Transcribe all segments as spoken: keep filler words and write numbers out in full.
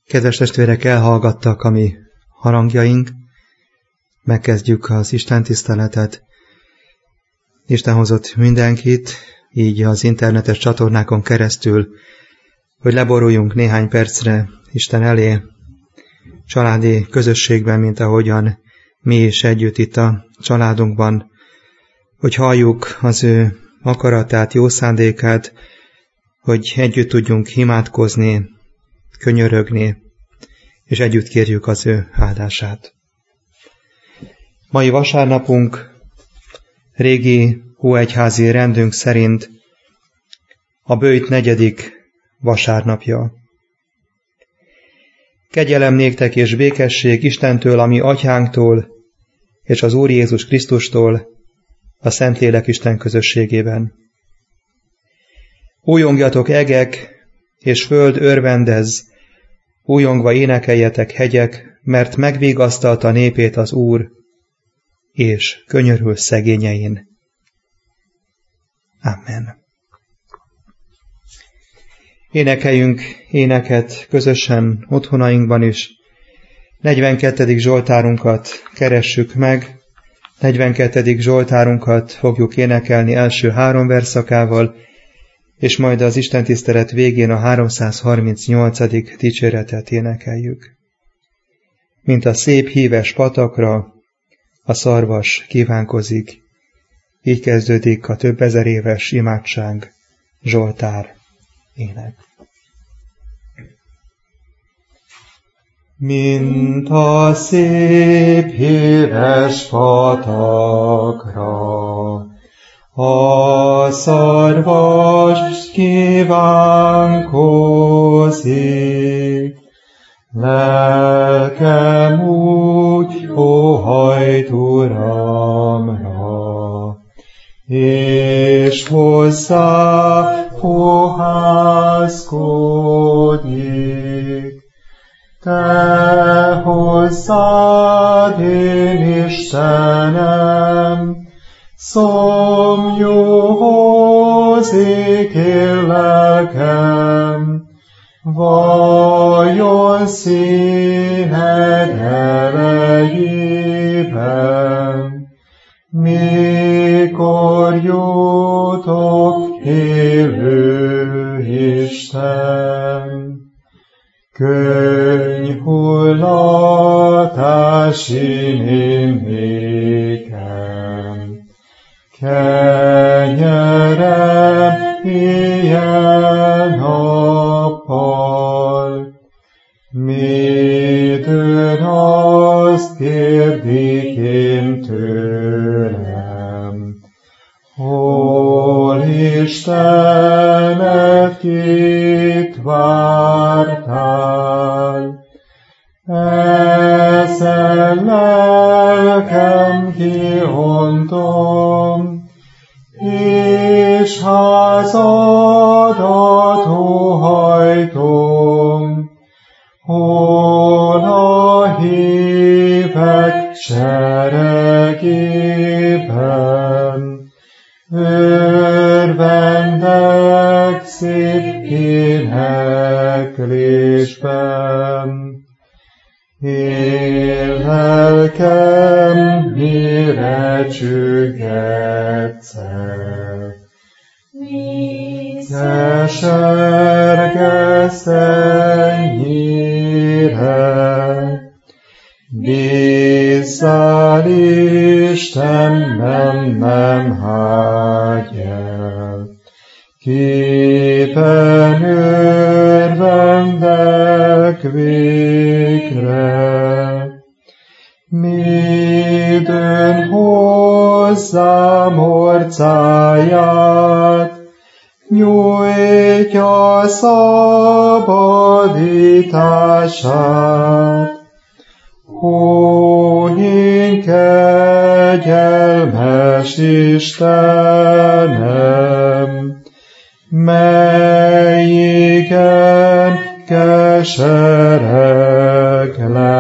Kedves testvérek, elhallgattak a mi harangjaink, megkezdjük az Isten tiszteletet. Isten hozott mindenkit, így az internetes csatornákon keresztül, hogy leboruljunk néhány percre Isten elé, családi közösségben, mint ahogyan mi is együtt itt a családunkban, hogy halljuk az ő akaratát, jó szándékát, hogy együtt tudjunk imádkozni, könyörögni, és együtt kérjük az ő áldását. Mai vasárnapunk régi óegyházi rendünk szerint a böjt negyedik vasárnapja. Kegyelem néktek és békesség Istentől, a mi atyánktól, és az Úr Jézus Krisztustól, a Szentlélek Isten közösségében. Újongjatok egek, és föld örvendezz, újongva énekeljetek hegyek, mert megvigasztalta népét az Úr, és könyörül szegényein. Amen. Énekeljünk éneket közösen otthonainkban is. negyvenkettedik Zsoltárunkat keressük meg. negyvenkettedik Zsoltárunkat fogjuk énekelni első három verszakával, és majd az istentisztelet végén a háromszázharmincnyolcadik dicséretet énekeljük. Mint a szép híves patakra, a szarvas kívánkozik. Így kezdődik a több ezer éves imádság, Zsoltár ének. Mint a szép híves patakra, a szarvas kívánkozik, lelkem úgy óhajt Uramra, és hozzá fohászkodik. Te hozzád, én Istenem, szomjózik én lelkem, vajon színed elejében, mikor jutok élő Isten. Könyhullatási nékem, kenyerem ilyen nappal, midőn azt kérdik én tőlem, hol Istenet kit vártál, ezen lelkem kihontom, és házadat óhajtom, hol a hívek seregében, örvendek szép éneklésben. Én lelkem mire csüggetszek, kesergesz ennyire, bízzál Istenben, nem hágy el, képen örvendek végre, midőn hozzám orcáját, nyújtja szabadítását. Ó, én kegyelmes Istenem, melyiken kesereg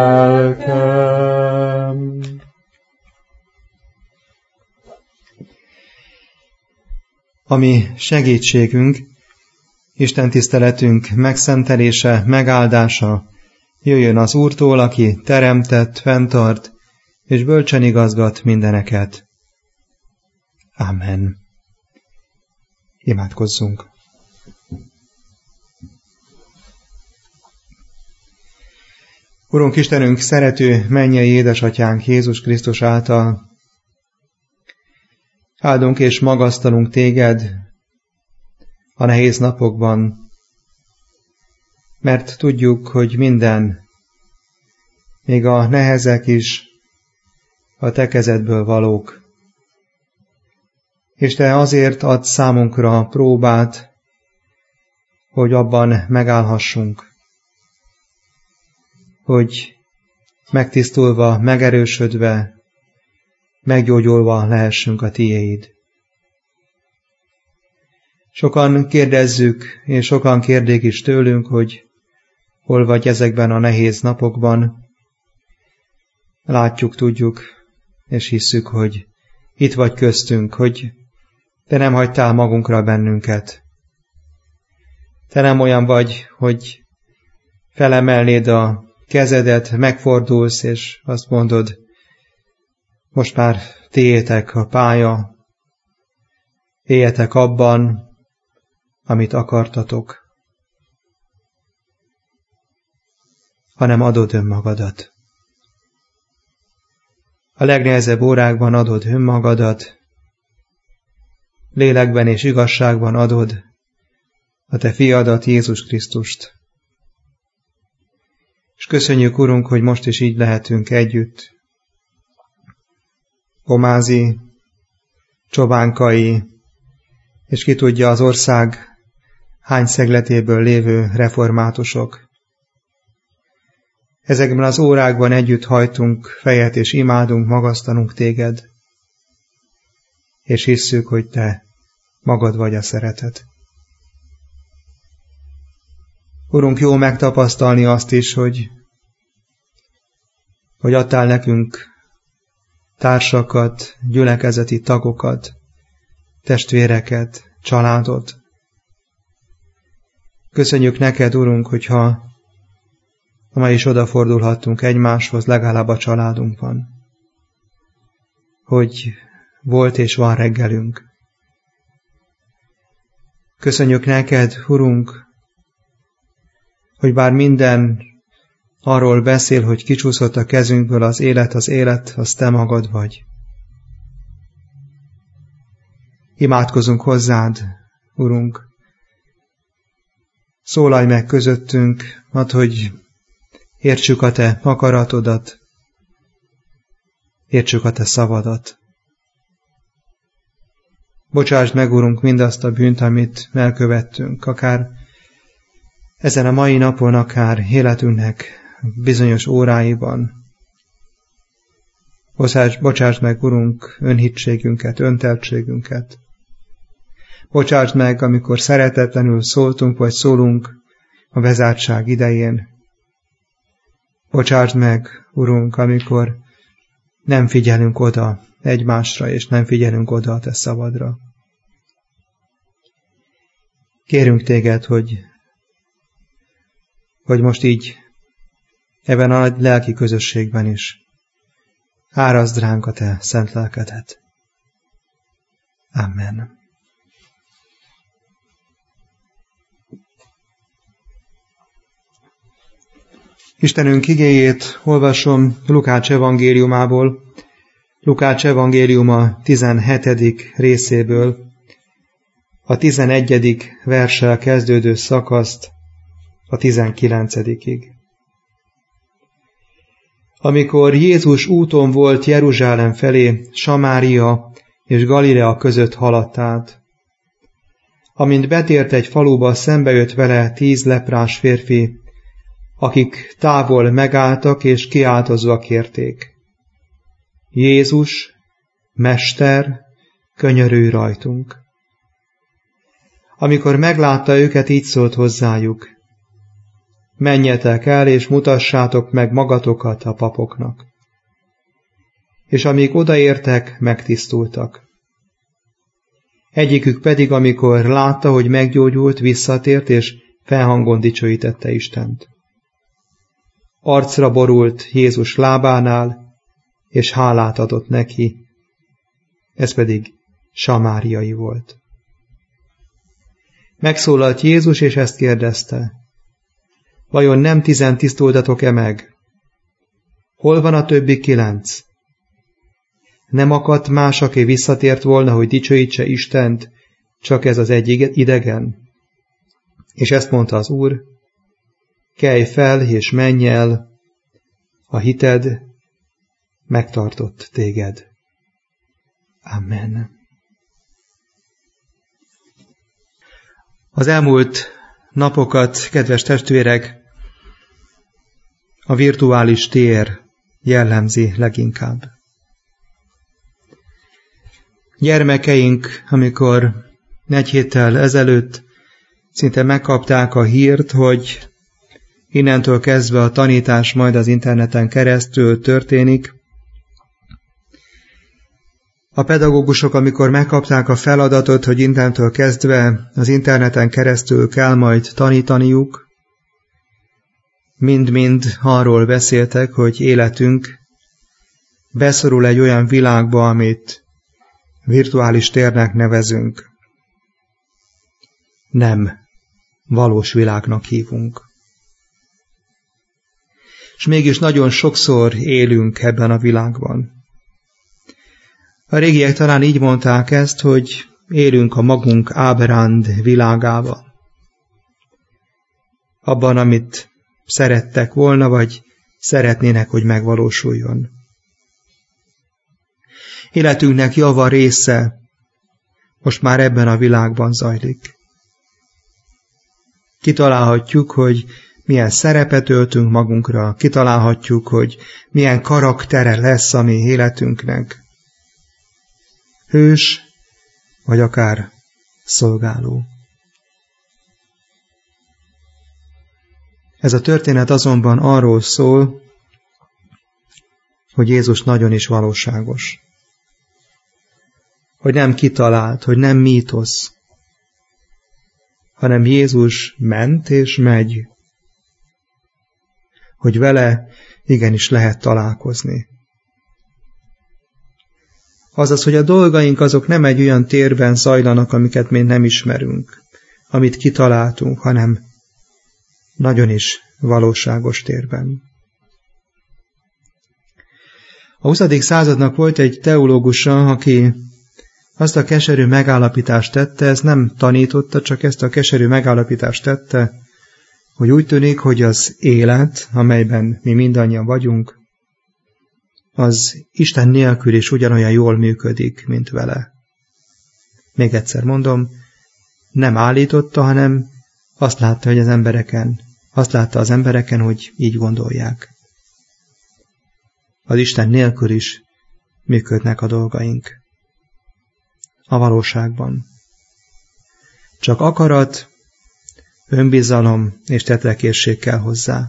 lelkem. A mi segítségünk, Isten tiszteletünk megszentelése, megáldása Jöjjön az Úrtól, aki teremtett, fenntart, és bölcsen igazgat mindeneket. Amen. Imádkozzunk. Urunk Istenünk, szerető mennyei édesatyánk Jézus Krisztus által, áldunk és magasztalunk téged a nehéz napokban, mert tudjuk, hogy minden, még a nehezek is a te kezedből valók. És te azért adsz számunkra próbát, hogy abban megállhassunk, hogy megtisztulva, megerősödve, meggyógyulva lehessünk a tiéd. Sokan kérdezzük, és sokan kérdik is tőlünk, hogy hol vagy ezekben a nehéz napokban. Látjuk, tudjuk, és hisszük, hogy itt vagy köztünk, hogy te nem hagytál magunkra bennünket. Te nem olyan vagy, hogy felemelnéd a kezedet, megfordulsz, és azt mondod, most már tiétek a pálya, éljetek abban, amit akartatok, hanem adod önmagadat. A legnehezebb órákban adod önmagadat, lélekben és igazságban adod a te fiadat, Jézus Krisztust. És köszönjük, Urunk, hogy most is így lehetünk együtt. Pomázi, Csobánkai, és ki tudja az ország hány szegletéből lévő reformátusok. Ezekben az órákban együtt hajtunk fejet, és imádunk, magasztalunk téged, és hisszük, hogy te magad vagy a szeretet. Urunk, jó megtapasztalni azt is, hogy, hogy adtál nekünk társakat, gyülekezeti tagokat, testvéreket, családot. Köszönjük neked, Urunk, hogyha ma is odafordulhattunk egymáshoz, legalább a családunkban, hogy volt és van reggelünk. Köszönjük neked, Urunk, hogy bár minden arról beszél, hogy kicsúszott a kezünkből az élet, az élet, az te magad vagy. Imádkozunk hozzád, Urunk. Szólalj meg közöttünk, add, hogy értsük a te akaratodat, értsük a te szavadat. Bocsásd meg, Urunk, mindazt a bűnt, amit elkövettünk, akár ezen a mai napon, akár életünknek bizonyos óráiban. Bocsásd, bocsásd meg, Urunk, önhitségünket, önteltségünket. Bocsásd meg, amikor szeretetlenül szóltunk, vagy szólunk a bezártság idején. Bocsásd meg, Urunk, amikor nem figyelünk oda egymásra, és nem figyelünk oda a te szavadra. Kérünk téged, hogy, hogy most így ebben a lelki közösségben is árazd ránk a te szent lelkedet. Amen. Istenünk igéjét olvasom Lukács evangéliumából, Lukács evangéliuma tizenhetedik részéből, a tizenegyedik verssel kezdődő szakaszt a tizenkilencedikig. Amikor Jézus úton volt Jeruzsálem felé, Samária és Galilea között haladt át. Amint betért egy faluba, szembejött vele tíz leprás férfi, akik távol megálltak és kiáltozva kérték: Jézus, Mester, könyörülj rajtunk! Amikor meglátta őket, így szólt hozzájuk: Menjetek el, és mutassátok meg magatokat a papoknak. És amíg odaértek, megtisztultak. Egyikük pedig, amikor látta, hogy meggyógyult, visszatért, és felhangon dicsőítette Istent. arcra borult Jézus lábánál, és hálát adott neki, ez pedig samáriai volt. Megszólalt Jézus, és ezt kérdezte: vajon nem tizen tisztultatok-e meg? Hol van a többi kilenc? Nem akadt más, aki visszatért volna, hogy dicsőítse Istent, csak ez az egy idegen? És ezt mondta az Úr: kelj fel, és menj el, a hited megtartott téged. Amen. Az elmúlt napokat, kedves testvérek, a virtuális tér jellemzi leginkább. Gyermekeink, amikor egy héttel ezelőtt szinte megkapták a hírt, hogy innentől kezdve a tanítás majd az interneten keresztül történik, a pedagógusok, amikor megkapták a feladatot, hogy innentől kezdve az interneten keresztül kell majd tanítaniuk, mind-mind arról beszéltek, hogy életünk beszorul egy olyan világba, amit virtuális térnek nevezünk. Nem valós világnak hívunk. És mégis nagyon sokszor élünk ebben a világban. A régiek talán így mondták ezt, hogy élünk a magunk ábránd világába. Abban, amit szerettek volna, vagy szeretnének, hogy megvalósuljon. Életünknek java része most már ebben a világban zajlik. Kitalálhatjuk, hogy milyen szerepet öltünk magunkra, kitalálhatjuk, hogy milyen karaktere lesz a mi életünknek. Hős, vagy akár szolgáló. Ez a történet azonban arról szól, hogy Jézus nagyon is valóságos. Hogy nem kitalált, hogy nem mítosz, hanem Jézus ment és megy, hogy vele igenis lehet találkozni. Azaz, hogy a dolgaink azok nem egy olyan térben zajlanak, amiket még nem ismerünk, amit kitaláltunk, hanem nagyon is valóságos térben. A huszadik századnak volt egy teológusa, aki azt a keserű megállapítást tette, ezt nem tanította, csak ezt a keserű megállapítást tette, hogy úgy tűnik, hogy az élet, amelyben mi mindannyian vagyunk, az Isten nélkül is ugyanolyan jól működik, mint vele. Még egyszer mondom, nem állította, hanem azt látta, hogy az embereken, azt látta az embereken, hogy így gondolják. Az Isten nélkül is működnek a dolgaink. A valóságban. Csak akarat, önbizalom és tetrekészség kell hozzá.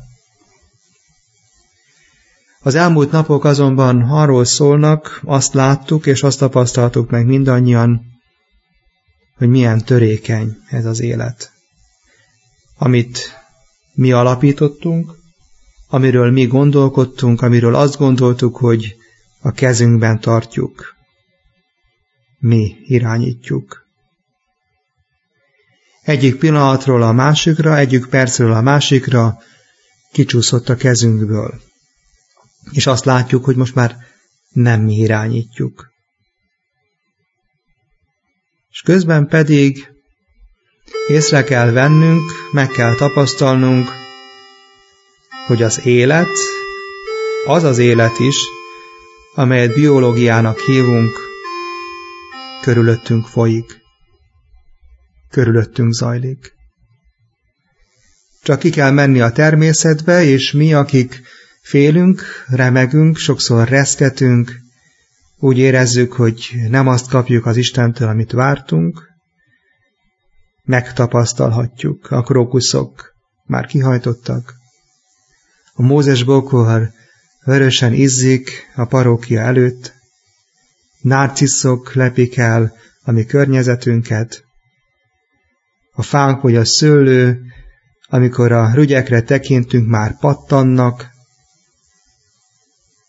Az elmúlt napok azonban arról szólnak, azt láttuk és azt tapasztaltuk meg mindannyian, hogy milyen törékeny ez az élet. Amit mi alapítottunk, amiről mi gondolkodtunk, amiről azt gondoltuk, hogy a kezünkben tartjuk. Mi irányítjuk. Egyik pillanatról a másikra, egyik percről a másikra kicsúszott a kezünkből. És azt látjuk, hogy most már nem mi irányítjuk. És közben pedig észre kell vennünk, meg kell tapasztalnunk, hogy az élet, az az élet is, amelyet biológiának hívunk, körülöttünk folyik, körülöttünk zajlik. Csak ki kell menni a természetbe, és mi, akik félünk, remegünk, sokszor reszketünk, úgy érezzük, hogy nem azt kapjuk az Istentől, amit vártunk, megtapasztalhatjuk. A krókuszok már kihajtottak. A Mózes bokor vörösen izzik a parókia előtt, nárcisszok lepik el a mi környezetünket, a fák vagy a szőlő, amikor a rügyekre tekintünk, már pattannak,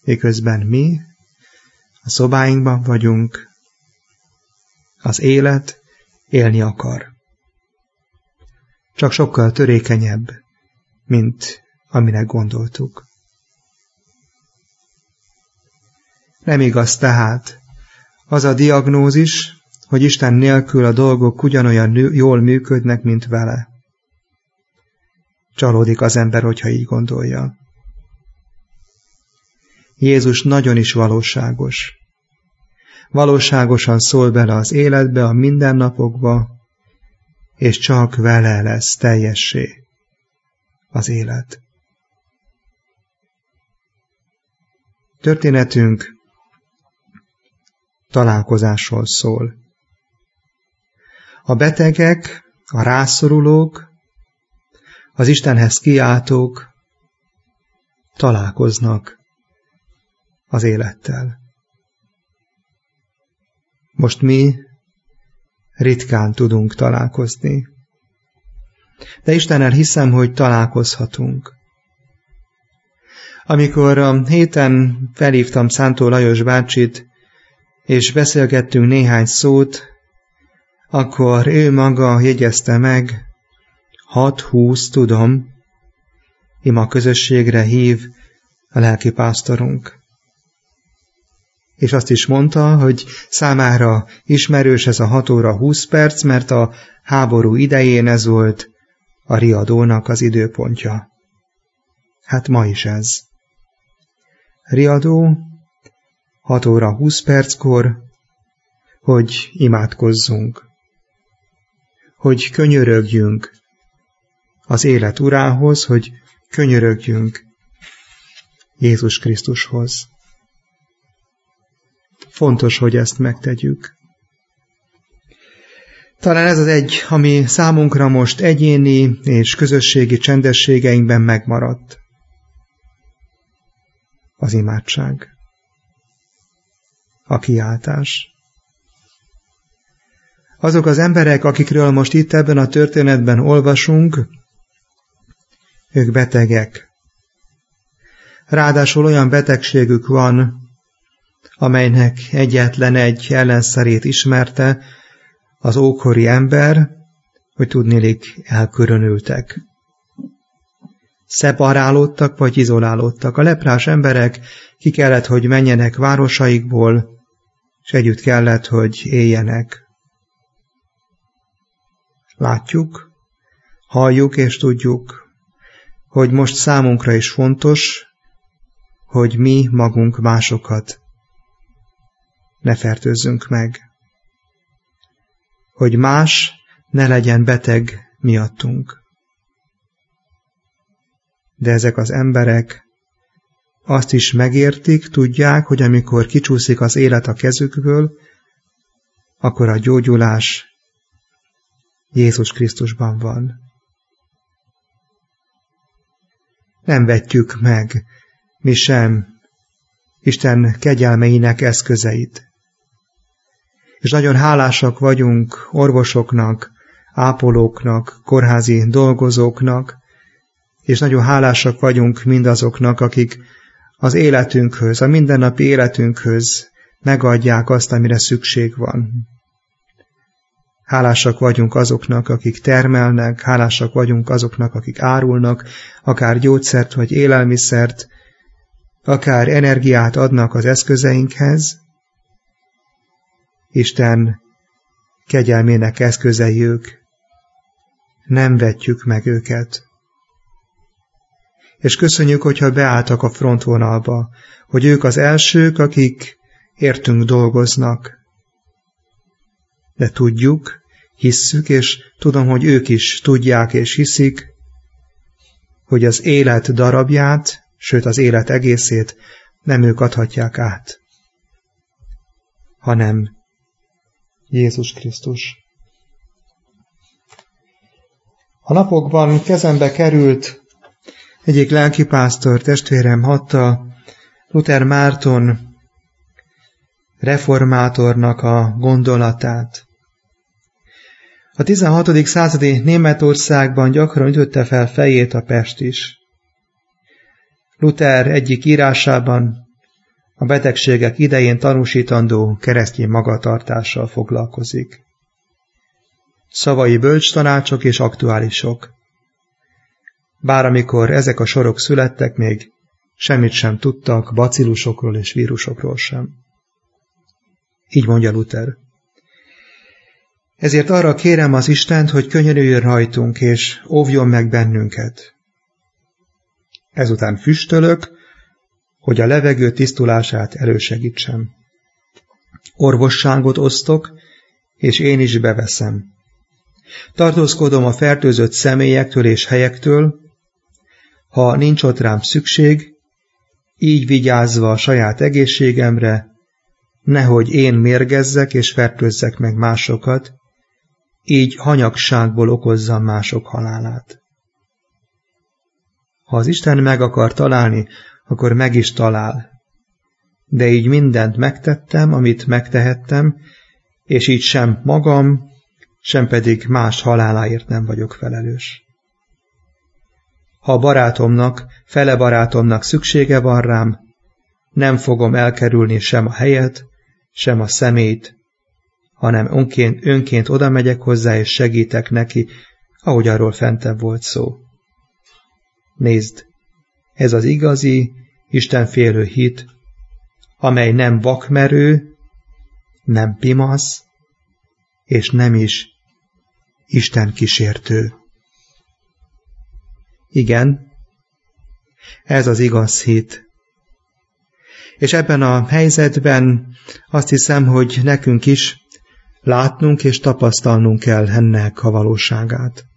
miközben mi a szobáinkban vagyunk, az élet élni akar. Csak sokkal törékenyebb, mint aminek gondoltuk. Nem igaz tehát az a diagnózis, hogy Isten nélkül a dolgok ugyanolyan jól működnek, mint vele. Csalódik az ember, hogyha így gondolja. Jézus nagyon is valóságos. Valóságosan szól bele az életbe, a mindennapokba, és csak vele lesz teljessé az élet. Történetünk találkozásról szól. A betegek, a rászorulók, az Istenhez kiáltók találkoznak az élettel. Most mi ritkán tudunk találkozni. De Istennel hiszem, hogy találkozhatunk. Amikor a héten felhívtam Szántó Lajos bácsit, és beszélgettünk néhány szót, akkor ő maga jegyezte meg, hat-húsz, tudom, ima közösségre hív a lelkipásztorunk. És azt is mondta, hogy számára ismerős ez a hat óra húsz perc, mert a háború idején ez volt a riadónak az időpontja. Hát ma is ez. Riadó, hat óra húsz perckor, hogy imádkozzunk, hogy könyörögjünk az élet urához, hogy könyörögjünk Jézus Krisztushoz. Fontos, hogy ezt megtegyük. Talán ez az egy, ami számunkra most egyéni és közösségi csendességeinkben megmaradt. Az imádság. A kiáltás. Azok az emberek, akikről most itt ebben a történetben olvasunk, ők betegek. Ráadásul olyan betegségük van, amelynek egyetlen egy ellenszerét ismerte, az ókori ember, hogy tudniillik elkülönültek. Szeparálódtak vagy izolálódtak. A leprás emberek ki kellett, hogy menjenek városaikból, és együtt kellett, hogy éljenek. Látjuk, halljuk és tudjuk, hogy most számunkra is fontos, hogy mi magunk másokat ne fertőzzünk meg. Hogy más ne legyen beteg miattunk. De ezek az emberek azt is megértik, tudják, hogy amikor kicsúszik az élet a kezükből, akkor a gyógyulás Jézus Krisztusban van. Nem vetjük meg mi sem Isten kegyelmeinek eszközeit. És nagyon hálásak vagyunk orvosoknak, ápolóknak, kórházi dolgozóknak, és nagyon hálásak vagyunk mindazoknak, akik az életünkhöz, a mindennapi életünkhöz megadják azt, amire szükség van. Hálásak vagyunk azoknak, akik termelnek, hálásak vagyunk azoknak, akik árulnak, akár gyógyszert vagy élelmiszert, akár energiát adnak az eszközeinkhez. Isten kegyelmének eszközei ők. Nem vetjük meg őket. És köszönjük, hogyha beálltak a frontvonalba, hogy ők az elsők, akik értünk dolgoznak. De tudjuk, hisszük, és tudom, hogy ők is tudják és hiszik, hogy az élet darabját, sőt az élet egészét nem ők adhatják át, hanem Jézus Krisztus. A napokban kezembe került egyik lelkipásztor testvérem adta Luther Márton reformátornak a gondolatát. A tizenhatodik századi Németországban gyakran ütötte fel fejét a pest is. Luther egyik írásában a betegségek idején tanúsítandó keresztény magatartással foglalkozik. Szavai bölcs tanácsok és aktuálisok. Bár amikor ezek a sorok születtek, még semmit sem tudtak bacillusokról és vírusokról sem. Így mondja Luther. Ezért arra kérem az Istent, hogy könyörüljön rajtunk, és óvjon meg bennünket. Ezután füstölök, hogy a levegő tisztulását elősegítsem. Orvosságot osztok, és én is beveszem. Tartózkodom a fertőzött személyektől és helyektől, ha nincs ott rám szükség, így vigyázva a saját egészségemre, nehogy én mérgezzek és fertőzzek meg másokat, így hanyagságból okozzam mások halálát. Ha az Isten meg akar találni, akkor meg is talál. De így mindent megtettem, amit megtehettem, és így sem magam, sem pedig más haláláért nem vagyok felelős. Ha a barátomnak, fele barátomnak szüksége van rám, nem fogom elkerülni sem a helyet, sem a szemét, hanem önként, önként oda megyek hozzá, és segítek neki, ahogy arról fentebb volt szó. Nézd, ez az igazi, istenfélő hit, amely nem vakmerő, nem pimasz, és nem is Isten kísértő. Igen, ez az igaz hit. És ebben a helyzetben azt hiszem, hogy nekünk is látnunk és tapasztalnunk kell ennek a valóságát.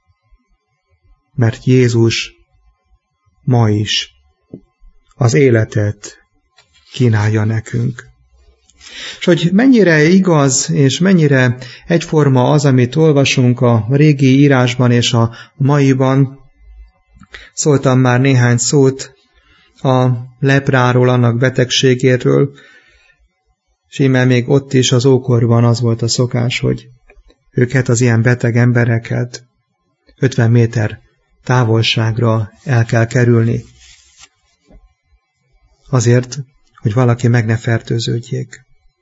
Mert Jézus ma is az életet kínálja nekünk. És hogy mennyire igaz és mennyire egyforma az, amit olvasunk a régi írásban és a maiban, szóltam már néhány szót a lepráról, annak betegségéről, és íme még ott is az ókorban az volt a szokás, hogy őket, az ilyen beteg embereket ötven méter távolságra el kell kerülni. Azért, hogy valaki meg ne fertőződjék.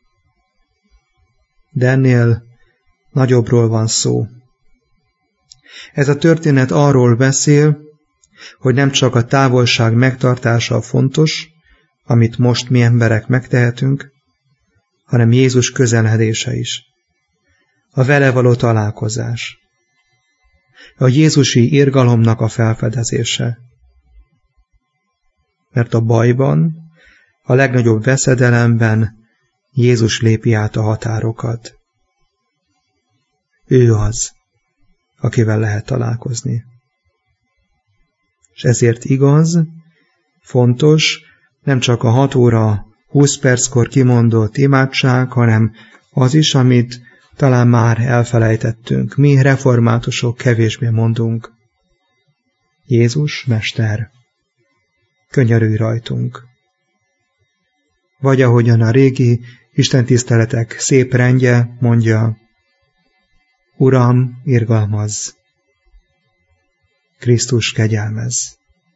De ennél nagyobbról van szó. Ez a történet arról beszél, hogy nem csak a távolság megtartása fontos, amit most mi emberek megtehetünk, hanem Jézus közeledése is. A vele való találkozás. A jézusi irgalomnak a felfedezése. Mert a bajban, a legnagyobb veszedelemben Jézus lépi át a határokat. Ő az, akivel lehet találkozni. És ezért igaz, fontos, nem csak a hat óra húsz perckor kimondott imádság, hanem az is, amit talán már elfelejtettünk. Mi reformátusok kevésbé mondunk. Jézus, Mester, könyörülj rajtunk. Vagy ahogyan a régi istentiszteletek szép rendje mondja, Uram, irgalmazz, Krisztus, kegyelmezz.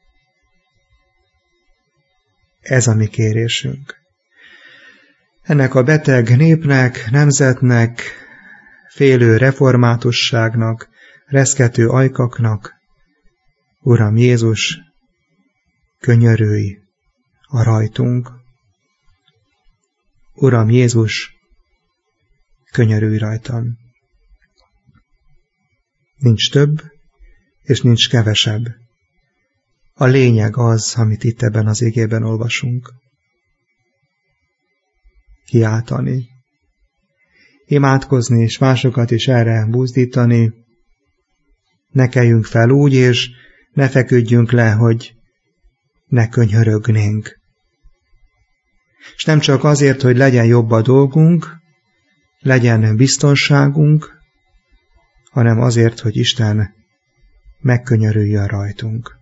Ez a mi kérésünk. Ennek a beteg népnek, nemzetnek, félő reformátusságnak, reszkető ajkaknak, Uram Jézus, könyörülj a rajtunk. Uram Jézus, könyörülj rajtam. Nincs több, és nincs kevesebb. A lényeg az, amit itt ebben az igében olvasunk. Kiáltani, imádkozni, és másokat is erre buzdítani. Ne keljünk fel úgy, és ne feküdjünk le, hogy ne könyörögnénk. És nem csak azért, hogy legyen jobb a dolgunk, legyen biztonságunk, hanem azért, hogy Isten megkönyörüljön rajtunk.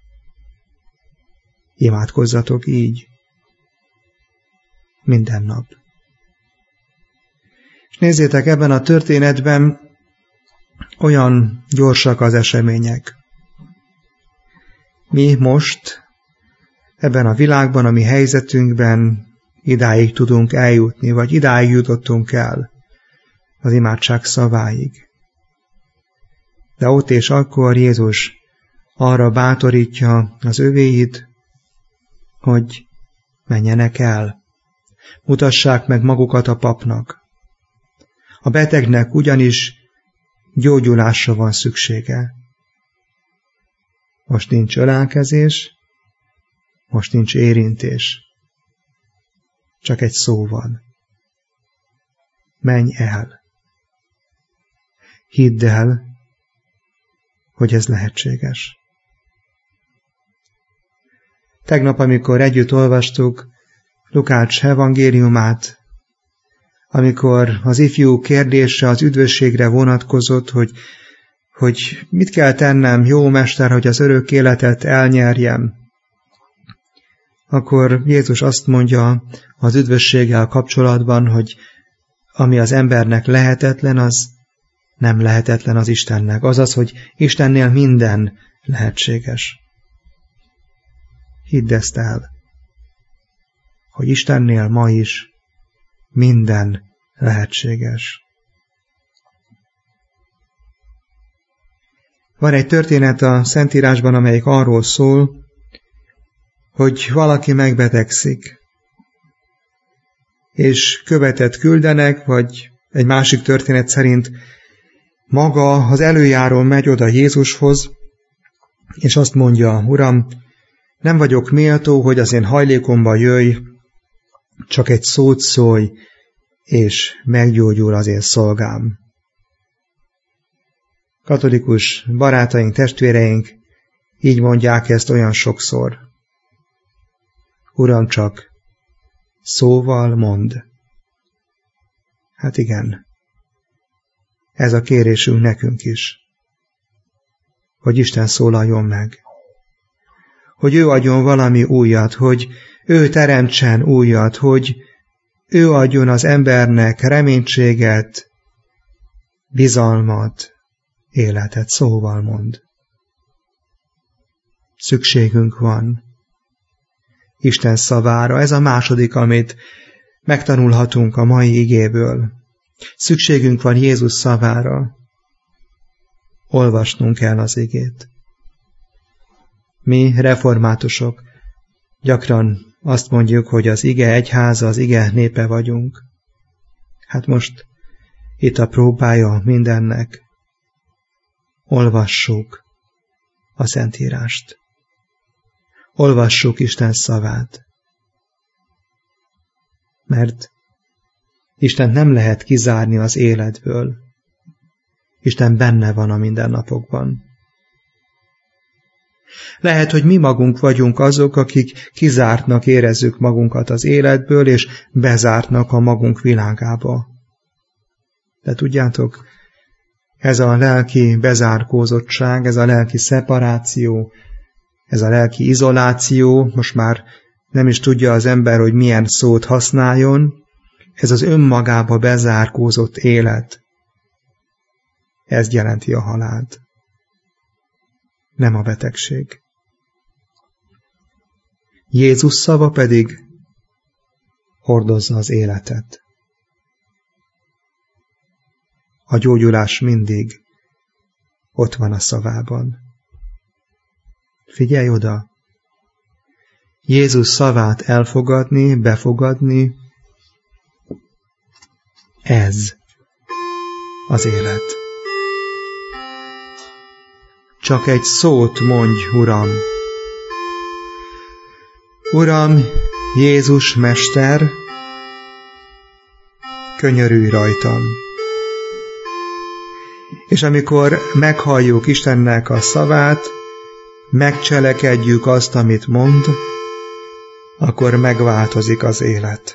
Imádkozzatok így minden nap. És nézzétek, ebben a történetben olyan gyorsak az események. Mi most ebben a világban, a mi helyzetünkben idáig tudunk eljutni, vagy idáig jutottunk el az imádság szaváig. De ott és akkor Jézus arra bátorítja az övéit, hogy menjenek el, mutassák meg magukat a papnak. A betegnek ugyanis gyógyulásra van szüksége. Most nincs ölelkezés, most nincs érintés. Csak egy szó van. Menj el. Hidd el, hogy ez lehetséges. Tegnap, amikor együtt olvastuk Lukács evangéliumát, amikor az ifjú kérdése az üdvösségre vonatkozott, hogy, hogy mit kell tennem, jó mester, hogy az örök életet elnyerjem, akkor Jézus azt mondja az üdvösséggel kapcsolatban, hogy ami az embernek lehetetlen, az nem lehetetlen az Istennek. Azaz, hogy Istennél minden lehetséges. Hidd ezt el, hogy Istennél ma is minden lehetséges. Van egy történet a Szentírásban, amelyik arról szól, hogy valaki megbetegszik, és követet küldenek, vagy egy másik történet szerint maga az előjáró megy oda Jézushoz, és azt mondja, Uram, nem vagyok méltó, hogy az én hajlékomba jöjj, csak egy szót szólj, és meggyógyul az én szolgám. Katolikus barátaink, testvéreink így mondják ezt olyan sokszor. Uram, csak szóval mondd. Hát igen, ez a kérésünk nekünk is, hogy Isten szólaljon meg, hogy ő adjon valami újat, hogy ő teremtsen újat, hogy ő adjon az embernek reménységet, bizalmat, életet, szóval mond. Szükségünk van Isten szavára. Ez a második, amit megtanulhatunk a mai igéből. Szükségünk van Jézus szavára. Olvasnunk kell az igét. Mi, reformátusok, gyakran azt mondjuk, hogy az ige egyháza, az ige népe vagyunk. Hát most itt a próbája mindennek. Olvassuk a Szentírást. Olvassuk Isten szavát. Mert Isten nem lehet kizárni az életből. Isten benne van a mindennapokban. Lehet, hogy mi magunk vagyunk azok, akik kizártnak érezzük magunkat az életből, és bezártnak a magunk világába. De tudjátok, ez a lelki bezárkózottság, ez a lelki szeparáció, ez a lelki izoláció, most már nem is tudja az ember, hogy milyen szót használjon, ez az önmagába bezárkózott élet. Ez jelenti a halált, nem a betegség. Jézus szava pedig hordozza az életet. A gyógyulás mindig ott van a szavában. Figyelj oda! Jézus szavát elfogadni, befogadni, ez az élet. Csak egy szót mondj, Uram! Uram, Jézus Mester, könyörülj rajtam! És amikor meghalljuk Istennek a szavát, megcselekedjük azt, amit mond, akkor megváltozik az élet.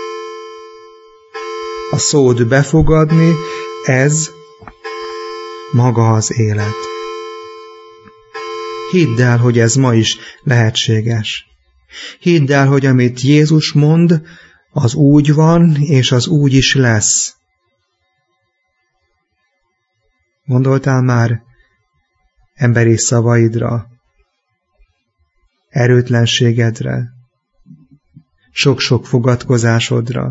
A szót befogadni, ez maga az élet. Hidd el, hogy ez ma is lehetséges. Hidd el, hogy amit Jézus mond, az úgy van, és az úgy is lesz. Gondoltál már emberi szavaidra, erőtlenségedre, sok-sok fogadkozásodra.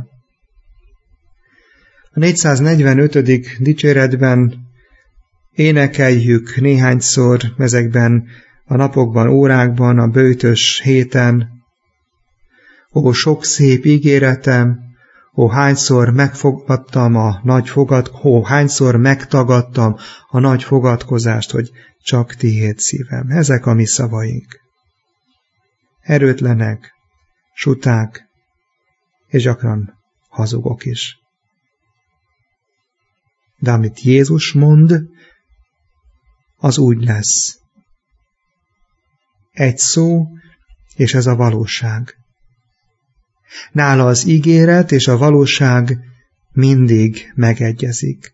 A négyszáznegyvenötödik dicséretben énekeljük néhányszor ezekben a napokban, órákban, a böjtös héten: ó, sok szép ígéretem, ó, hányszor megfogadtam a nagy fogad, ó, hányszor megtagadtam a nagy fogadkozást, hogy csak tiéd szívem. Ezek a mi szavaink. Erőtlenek, suták, és gyakran hazugok is. De amit Jézus mond, az úgy lesz. Egy szó, és ez a valóság. Nála az ígéret és a valóság mindig megegyezik.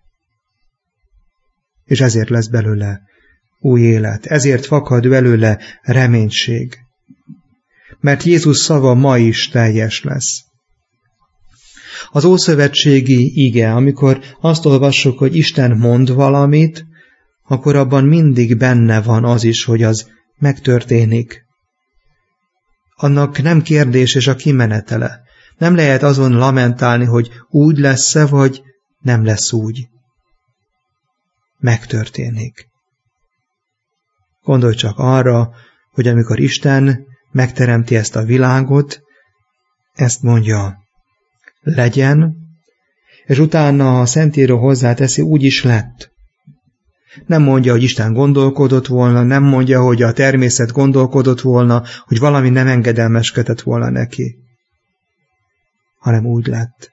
És ezért lesz belőle új élet, ezért fakad belőle reménység. Mert Jézus szava ma is teljes lesz. Az ószövetségi ige, amikor azt olvassuk, hogy Isten mond valamit, akkor abban mindig benne van az is, hogy az megtörténik. Annak nem kérdés és a kimenetele. Nem lehet azon lamentálni, hogy úgy lesz-e, vagy nem lesz úgy. Megtörténik. Gondolj csak arra, hogy amikor Isten megteremti ezt a világot, ezt mondja, legyen, és utána a Szentíró hozzáteszi, úgy is lett. Nem mondja, hogy Isten gondolkodott volna, nem mondja, hogy a természet gondolkodott volna, hogy valami nem engedelmeskedett volna neki, hanem úgy lett.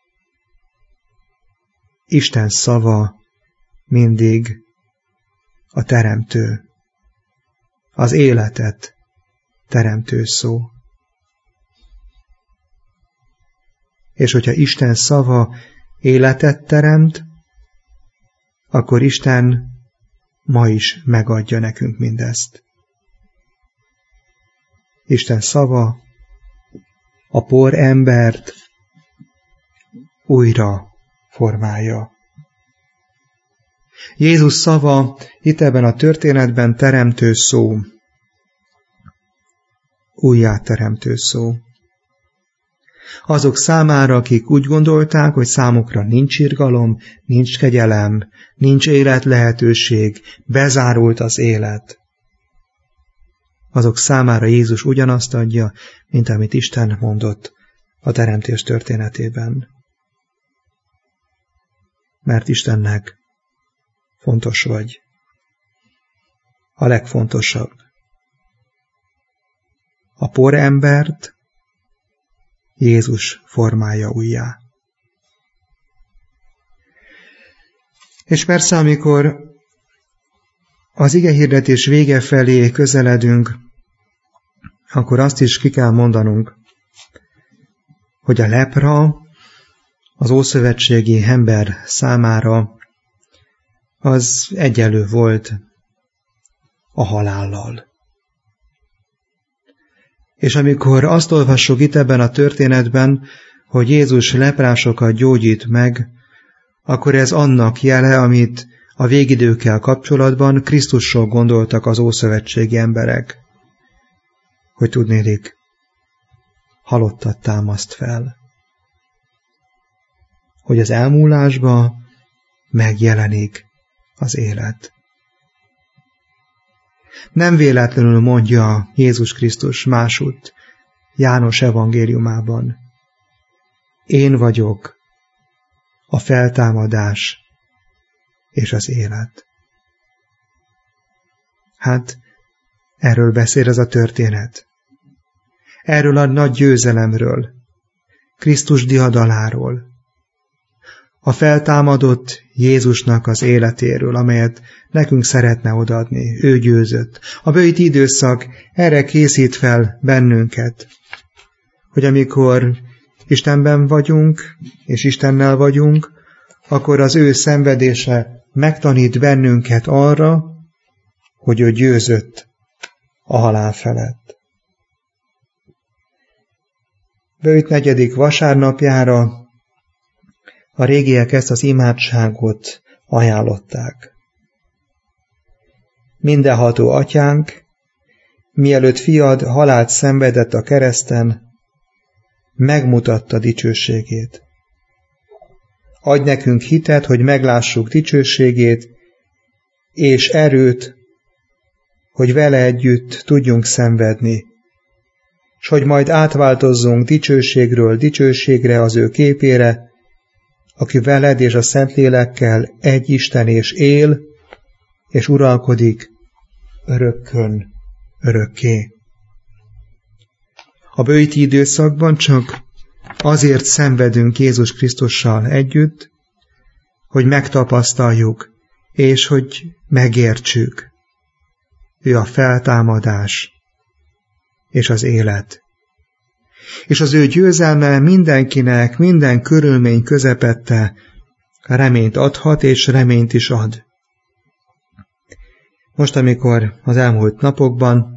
Isten szava mindig a teremtő, az életet teremtő szó. És hogyha Isten szava életet teremt, akkor Isten ma is megadja nekünk mindezt. Isten szava a por embert újra formálja. Jézus szava itt ebben a történetben teremtő szó, újjáteremtő szó. Azok számára, akik úgy gondolták, hogy számukra nincs irgalom, nincs kegyelem, nincs életlehetőség, bezárult az élet. Azok számára Jézus ugyanazt adja, mint amit Isten mondott a teremtés történetében. Mert Istennek fontos vagy. A legfontosabb. A por embert Jézus formálja újjá. És persze, amikor az igehirdetés vége felé közeledünk, akkor azt is ki kell mondanunk, hogy a lepra az ószövetségi ember számára az egyenlő volt a halállal. És amikor azt olvassuk itt ebben a történetben, hogy Jézus leprásokat gyógyít meg, akkor ez annak jele, amit a végidőkkel kapcsolatban Krisztusról gondoltak az ószövetségi emberek, hogy tudnélik, halottat támaszt fel. Hogy az elmúlásba megjelenik az élet. Nem véletlenül mondja Jézus Krisztus másutt János evangéliumában: én vagyok a feltámadás és az élet. Hát, erről beszél ez a történet. Erről a nagy győzelemről, Krisztus diadaláról, a feltámadott Jézusnak az életéről, amelyet nekünk szeretne odaadni. Ő győzött. A böjti időszak erre készít fel bennünket, hogy amikor Istenben vagyunk, és Istennel vagyunk, akkor az ő szenvedése megtanít bennünket arra, hogy ő győzött a halál felett. Böjt negyedik vasárnapjára a régiek ezt az imádságot ajánlották. Mindenható atyánk, mielőtt fiad halált szenvedett a kereszten, megmutatta dicsőségét. Adj nekünk hitet, hogy meglássuk dicsőségét, és erőt, hogy vele együtt tudjunk szenvedni, s hogy majd átváltozzunk dicsőségről dicsőségre az ő képére, aki veled és a Szentlélekkel egy Isten és él, és uralkodik örökkön, örökké. A bőti időszakban csak azért szenvedünk Jézus Krisztussal együtt, hogy megtapasztaljuk, és hogy megértsük. Ő a feltámadás és az élet. És az ő győzelme mindenkinek, minden körülmény közepette reményt adhat, és reményt is ad. Most, amikor az elmúlt napokban,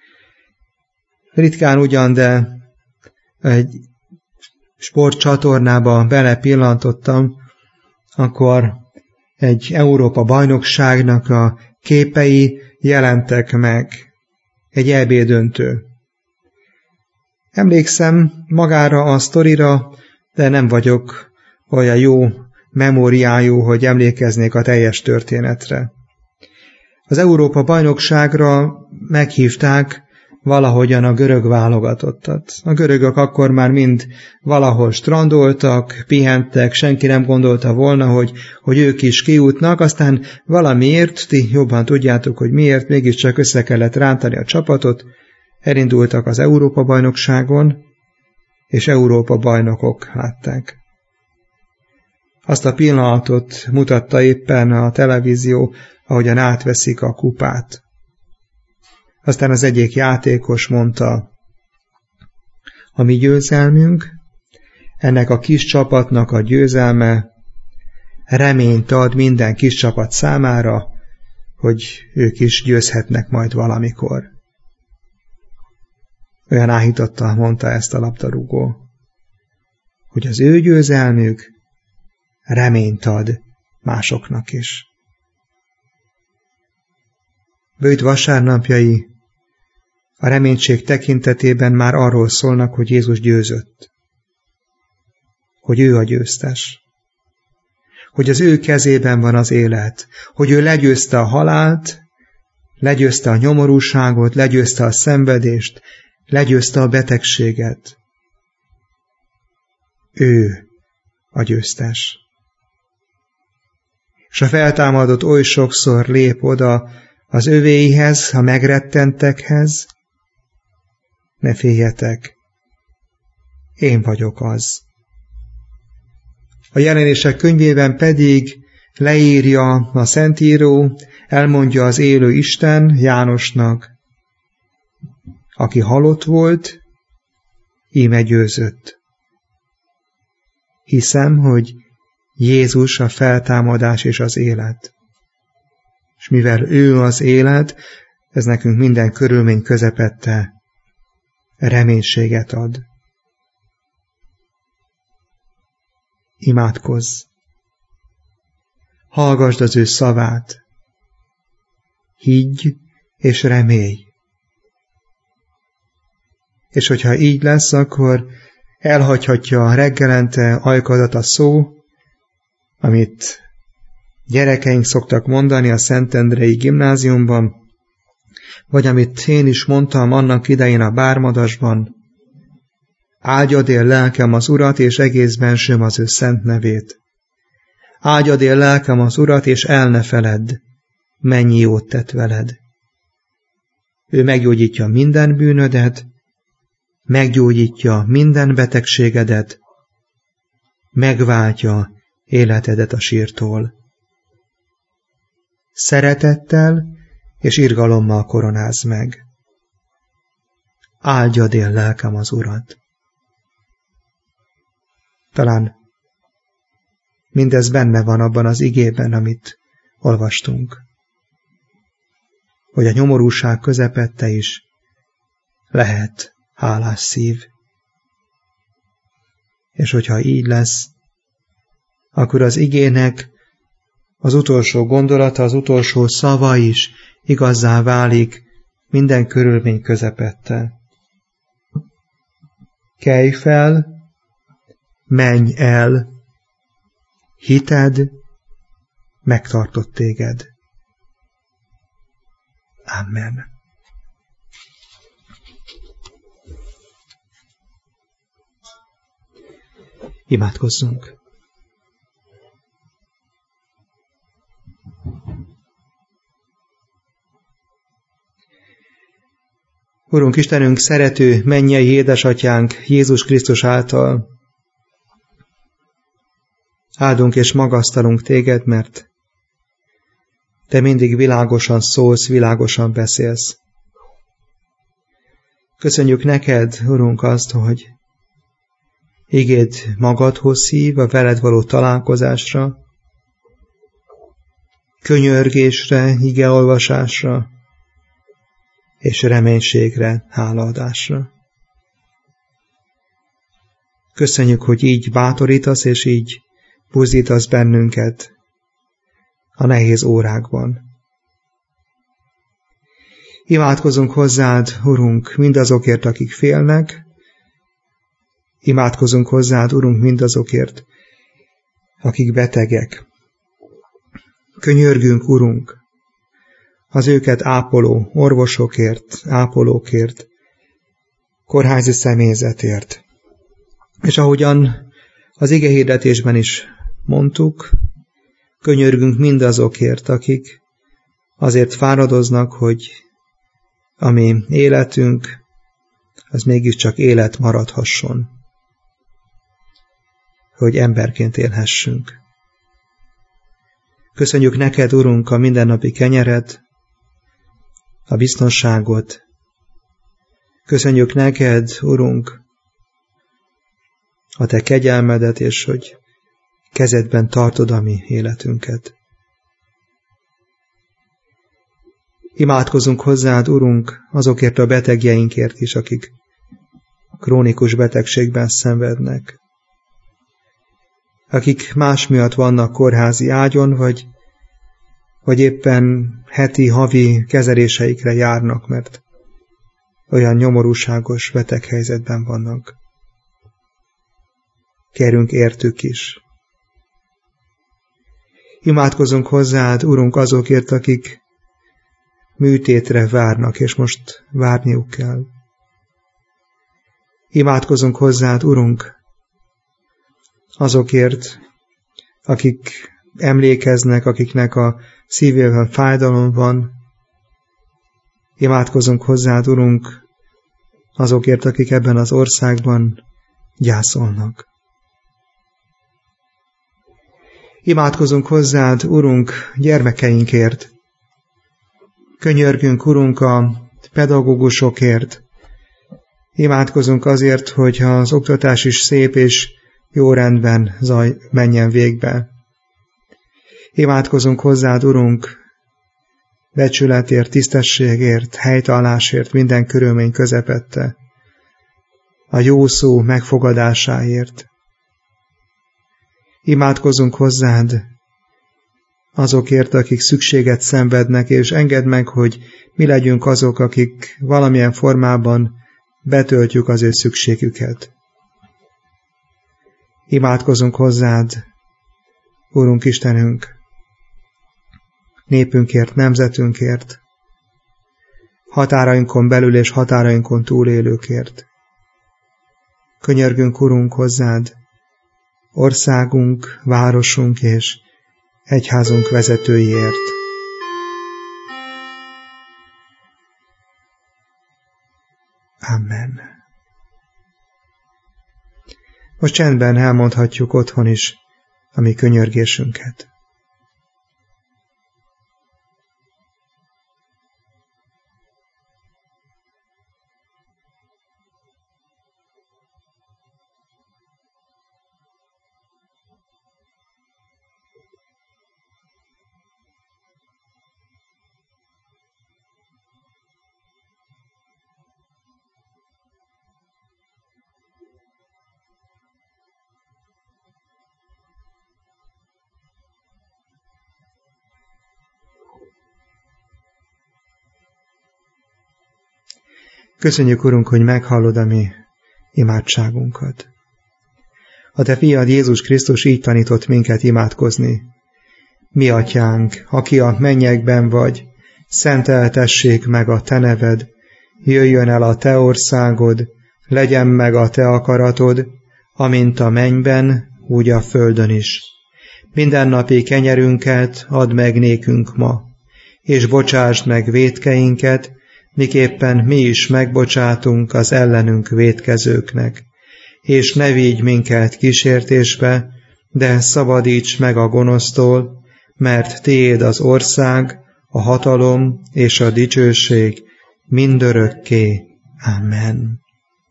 ritkán ugyan, de egy sportcsatornába belepillantottam, akkor egy Európa bajnokságnak a képei jelentek meg, egy é bé döntő. Emlékszem magára a sztorira, de nem vagyok olyan jó memóriájú, hogy emlékeznék a teljes történetre. Az Európa bajnokságra meghívták valahogyan a görög válogatottat. A görögök akkor már mind valahol strandoltak, pihentek, senki nem gondolta volna, hogy, hogy ők is kijutnak, aztán valamiért, ti jobban tudjátok, hogy miért, mégiscsak össze kellett rántani a csapatot, elindultak az Európa-bajnokságon, és Európa-bajnokok látták. Azt a pillanatot mutatta éppen a televízió, ahogyan átveszik a kupát. Aztán az egyik játékos mondta, a mi győzelmünk, ennek a kis csapatnak a győzelme reményt ad minden kis csapat számára, hogy ők is győzhetnek majd valamikor. Olyan áhítattal mondta ezt a labdarúgó, hogy az ő győzelmük reményt ad másoknak is. Bőjt vasárnapjai a reménység tekintetében már arról szólnak, hogy Jézus győzött, hogy ő a győztes, hogy az ő kezében van az élet, hogy ő legyőzte a halált, legyőzte a nyomorúságot, legyőzte a szenvedést, legyőzte a betegséget. Ő a győztes. És a feltámadott oly sokszor lép oda az övéihez, a megrettentekhez, ne féljetek, én vagyok az. A Jelenések könyvében pedig leírja a Szentíró, elmondja az élő Isten Jánosnak, aki halott volt, íme győzött. Hiszem, hogy Jézus a feltámadás és az élet. És mivel ő az élet, ez nekünk minden körülmény közepette reménységet ad. Imádkozz! Hallgasd az ő szavát! Higgy és remélj! És hogyha így lesz, akkor elhagyhatja reggelente ajkadat a szó, amit gyerekeink szoktak mondani a Szentendrei gimnáziumban, vagy amit én is mondtam annak idején a Bármadasban, áldjad él lelkem az Urat, és egész bensőm az ő szent nevét. Áldjad él lelkem az Urat, és el ne feledd, mennyi jót tett veled. Ő meggyógyítja minden bűnödet, meggyógyítja minden betegségedet, megváltja életedet a sírtól. Szeretettel és irgalommal koronázz meg. Áldjad él lelkem az Urat. Talán mindez benne van abban az igében, amit olvastunk, hogy a nyomorúság közepette is lehet hálás szív. És hogyha így lesz, akkor az igének az utolsó gondolata, az utolsó szava is igazzá válik minden körülmény közepette. kelj fel, menj el, hited megtartott téged. Amen. Imádkozzunk. Urunk Istenünk, szerető mennyei édesatyánk Jézus Krisztus által áldunk és magasztalunk téged, mert te mindig világosan szólsz, világosan beszélsz. Köszönjük neked, Urunk, azt, hogy igéd magadhoz hív a veled való találkozásra, könyörgésre, igeolvasásra és reménységre, hálaadásra. Köszönjük, hogy így bátorítasz és így buzdítasz bennünket a nehéz órákban. Imádkozunk hozzád, Urunk, mindazokért, akik félnek, imádkozunk hozzád, Urunk, mindazokért, akik betegek. Könyörgünk, Urunk, az őket ápoló orvosokért, ápolókért, kórházi személyzetért. És ahogyan az igehirdetésben is mondtuk, könyörgünk mindazokért, akik azért fáradoznak, hogy a mi életünk, az mégiscsak élet maradhasson, hogy emberként élhessünk. Köszönjük neked, Urunk, a mindennapi kenyered, a biztonságot. Köszönjük neked, Urunk, a te kegyelmedet, és hogy kezedben tartod a mi életünket. Imádkozunk hozzád, Urunk, azokért a betegjeinkért is, akik krónikus betegségben szenvednek, akik más miatt vannak kórházi ágyon, vagy, vagy éppen heti, havi kezeléseikre járnak, mert olyan nyomorúságos beteghelyzetben vannak. Kérünk értük is. Imádkozunk hozzád, Urunk, azokért, akik műtétre várnak, és most várniuk kell. Imádkozunk hozzád, Urunk, azokért, akik emlékeznek, akiknek a szívében fájdalom van. Imádkozunk hozzád, Urunk, azokért, akik ebben az országban gyászolnak. Imádkozunk hozzád, Urunk, gyermekeinkért. Könyörgünk, Urunk, a pedagógusokért. Imádkozunk azért, hogy az oktatás is szép és jó rendben zaj menjen végbe. Imádkozunk hozzád, Urunk, becsületért, tisztességért, helytállásért, minden körülmény közepette, a jó szó megfogadásáért. Imádkozunk hozzád azokért, akik szükséget szenvednek, és engedd meg, hogy mi legyünk azok, akik valamilyen formában betöltjük az ő szükségüket. Imádkozunk hozzád, Úrunk Istenünk, népünkért, nemzetünkért, határainkon belül és határainkon túlélőkért. Könyörgünk, Urunk, hozzád, országunk, városunk és egyházunk vezetőiért. Amen. Most csendben elmondhatjuk otthon is a mi könyörgésünket. Köszönjük, Urunk, hogy meghallod a mi imádságunkat. A te fiad Jézus Krisztus így tanított minket imádkozni. Mi atyánk, aki a mennyekben vagy, szenteltessék meg a te neved, jöjjön el a te országod, legyen meg a te akaratod, amint a mennyben, úgy a földön is. Mindennapi kenyerünket add meg nékünk ma, és bocsásd meg vétkeinket, miképpen mi is megbocsátunk az ellenünk vétkezőknek. És ne vigy minket kísértésbe, de szabadíts meg a gonosztól, mert tiéd az ország, a hatalom és a dicsőség mindörökké. Amen.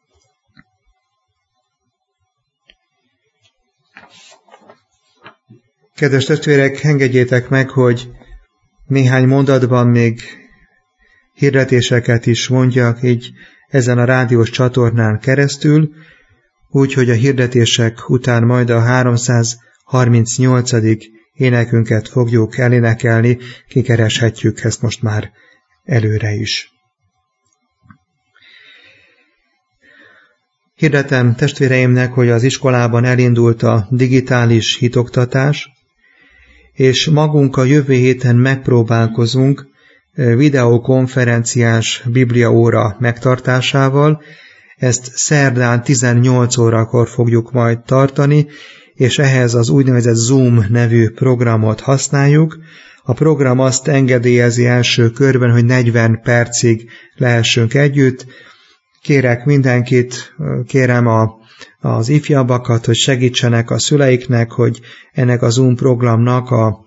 Kedves testvérek, engedjétek meg, hogy néhány mondatban még hirdetéseket is mondjak így ezen a rádiós csatornán keresztül, úgy, hogy a hirdetések után majd a háromszázharmincnyolcadik énekünket fogjuk elénekelni, kikereshetjük ezt most már előre is. Hirdetem testvéreimnek, hogy az iskolában elindult a digitális hitoktatás, és magunk a jövő héten megpróbálkozunk videokonferenciás bibliaóra megtartásával. Ezt szerdán tizennyolc órakor fogjuk majd tartani, és ehhez az úgynevezett Zoom nevű programot használjuk. A program azt engedélyezi első körben, hogy negyven percig lehessünk együtt. Kérek mindenkit, kérem a, az ifjabbakat, hogy segítsenek a szüleiknek, hogy ennek a Zoom programnak a,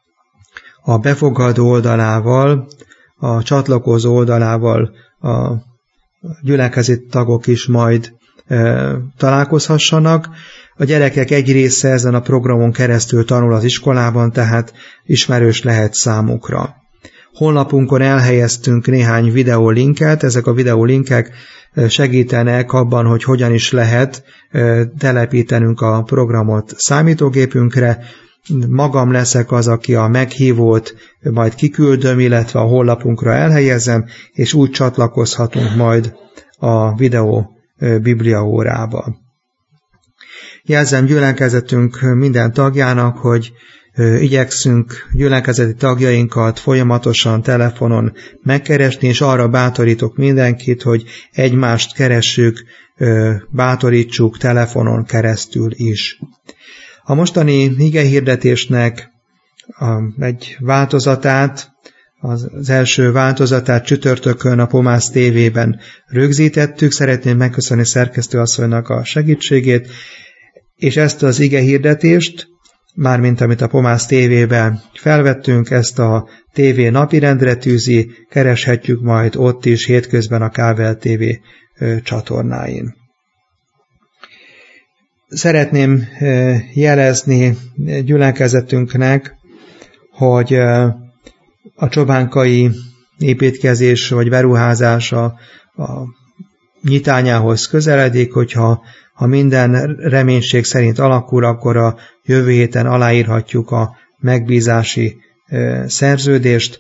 a befogadó oldalával, a csatlakozó oldalával a gyülekezeti tagok is majd e, találkozhassanak. A gyerekek egy része ezen a programon keresztül tanul az iskolában, tehát ismerős lehet számukra. Honlapunkon elhelyeztünk néhány videólinket, ezek a videólinkek segítenek abban, hogy hogyan is lehet telepítenünk a programot számítógépünkre. Magam leszek az, aki a meghívót majd kiküldöm, illetve a honlapunkra elhelyezem, és úgy csatlakozhatunk majd a videó bibliaórába. Jelzem gyülekezetünk minden tagjának, hogy igyekszünk gyülekezeti tagjainkat folyamatosan telefonon megkeresni, és arra bátorítok mindenkit, hogy egymást keressük, bátorítsuk telefonon keresztül is. A mostani igehirdetésnek egy változatát, az első változatát csütörtökön a Pomász tévében rögzítettük. Szeretném megköszönni szerkesztőasszonynak a segítségét, és ezt az igehirdetést, mármint amit a Pomász tévében felvettünk, ezt a tévé napirendre tűzi, kereshetjük majd ott is hétközben a Kável té vé csatornáin. Szeretném jelezni gyülekezetünknek, hogy a csobánkai építkezés vagy beruházás a, a nyitányához közeledik, hogyha ha minden reménység szerint alakul, akkor a jövő héten aláírhatjuk a megbízási szerződést.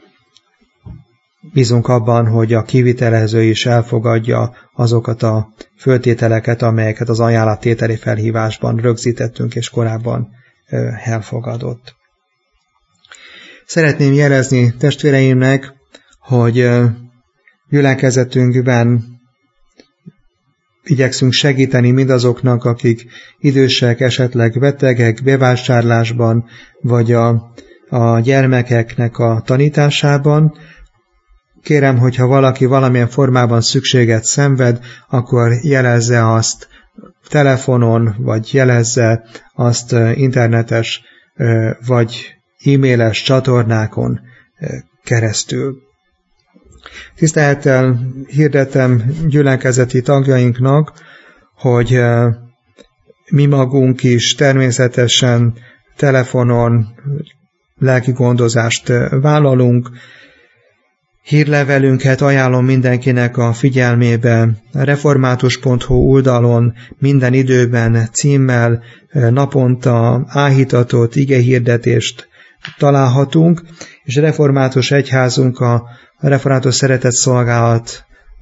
Bízunk abban, hogy a kivitelező is elfogadja azokat a föltételeket, amelyeket az ajánlattételi felhívásban rögzítettünk és korábban elfogadott. Szeretném jelezni testvéreimnek, hogy gyülekezetünkben igyekszünk segíteni mindazoknak, akik idősek, esetleg betegek, bevásárlásban, vagy a, a gyermekeknek a tanításában. Kérem, hogyha valaki valamilyen formában szükséget szenved, akkor jelezze azt telefonon, vagy jelezze azt internetes, vagy e-mailes csatornákon keresztül. Tisztelettel hirdetem gyülekezeti tagjainknak, hogy mi magunk is természetesen telefonon lelki gondozást vállalunk. Hírlevelünket ajánlom mindenkinek a figyelmébe. református pont hu oldalon minden időben címmel naponta áhítatott igehirdetést találhatunk, és református egyházunk a A Református Szeretett Szolgálat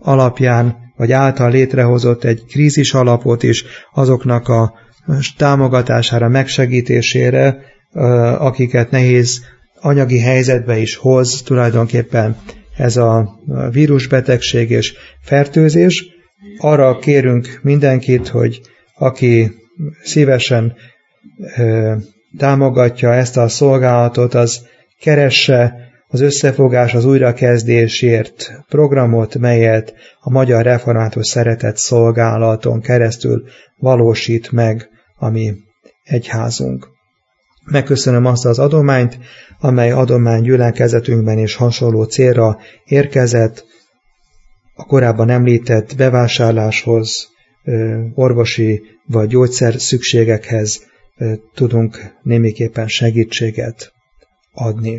alapján, vagy által létrehozott egy krízis alapot is azoknak a támogatására, megsegítésére, akiket nehéz anyagi helyzetbe is hoz tulajdonképpen ez a vírusbetegség és fertőzés. Arra kérünk mindenkit, hogy aki szívesen támogatja ezt a szolgálatot, az keresse az összefogás az újrakezdésért programot, melyet a Magyar Református Szeretett Szolgálaton keresztül valósít meg a mi egyházunk. Megköszönöm azt az adományt, amely adomány gyülekezetünkben is hasonló célra érkezett, a korábban említett bevásárláshoz, orvosi vagy gyógyszer szükségekhez tudunk némiképpen segítséget adni.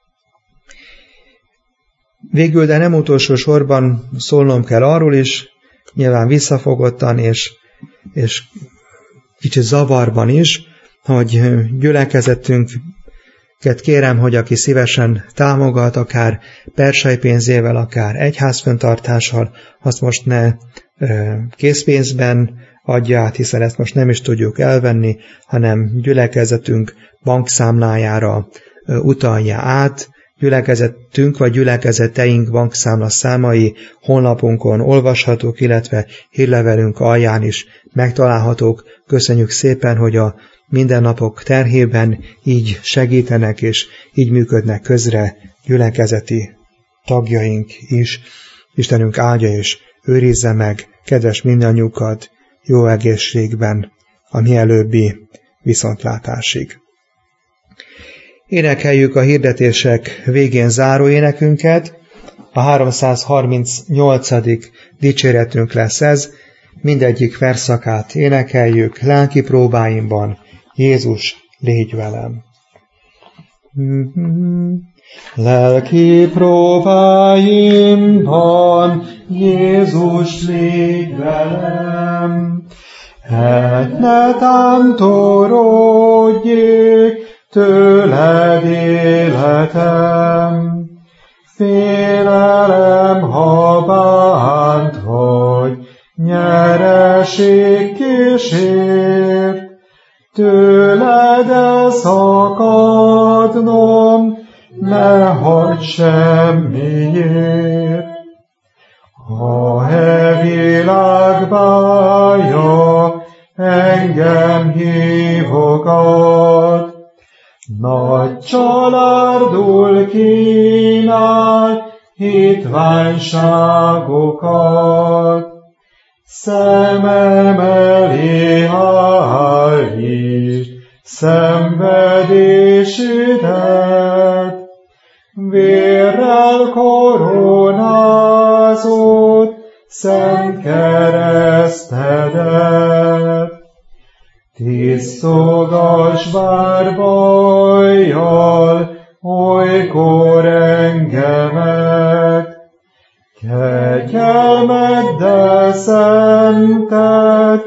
Végül, de nem utolsó sorban szólnom kell arról is, nyilván visszafogottan és, és kicsit zavarban is, hogy gyülekezetünket kérem, hogy aki szívesen támogat, akár persejpénzével, akár egyházfenntartással, azt most ne készpénzben adja át, hiszen ezt most nem is tudjuk elvenni, hanem gyülekezetünk bankszámlájára utalja át. Gyülekezetünk vagy gyülekezeteink bankszámla számai honlapunkon olvashatók, illetve hírlevelünk alján is megtalálhatók. Köszönjük szépen, hogy a mindennapok terhében így segítenek és így működnek közre gyülekezeti tagjaink is. Istenünk áldja és őrizze meg kedves mindannyiukat jó egészségben a mielőbbi viszontlátásig. Énekeljük a hirdetések végén záró énekünket, a háromszázharmincnyolcadik dicséretünk lesz ez, mindegyik verszakát énekeljük, lelki próbáimban, Jézus, légy velem. Lelki próbáimban, Jézus, légy velem, hát ne tántorodjék tőled életem. Félelem, ha bánt vagy, nyereség kísért, tőled elszakadnom, ne hagyd semmiért. Ha e világ bája engem hívogat, nagy csalárdul kínál hitványságokat, szemem elé állítsd szenvedésedet, vérrel koronázott szent keresztedet. Tisztogass bár bajjal olykor engemet, kegyelmeddel szented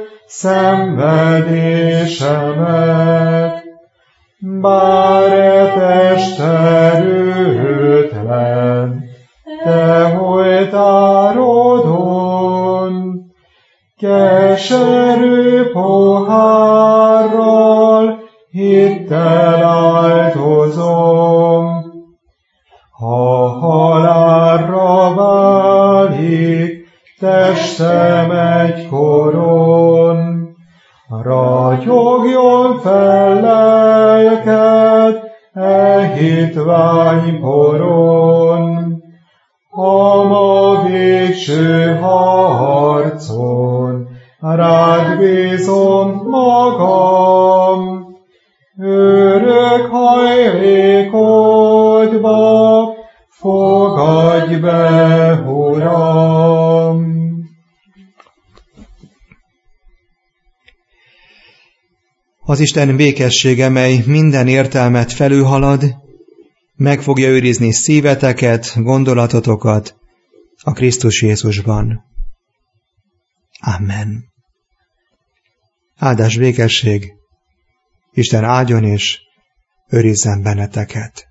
szenvedésemet. Bár e test erőtlen, te oltárodon, keserű pohárral hittel áltozom. Ha halálra válik testem egykoron, ragyogjon fel lelked e hitványporon. A ma végső harcon rád bízom magam, örök hajlékodba fogadj be, Uram. Az Isten békessége, mely minden értelmet felülhalad, meg fogja őrizni szíveteket, gondolatotokat a Krisztus Jézusban. Amen. Áldás békesség, Isten áldjon és őrizzen benneteket.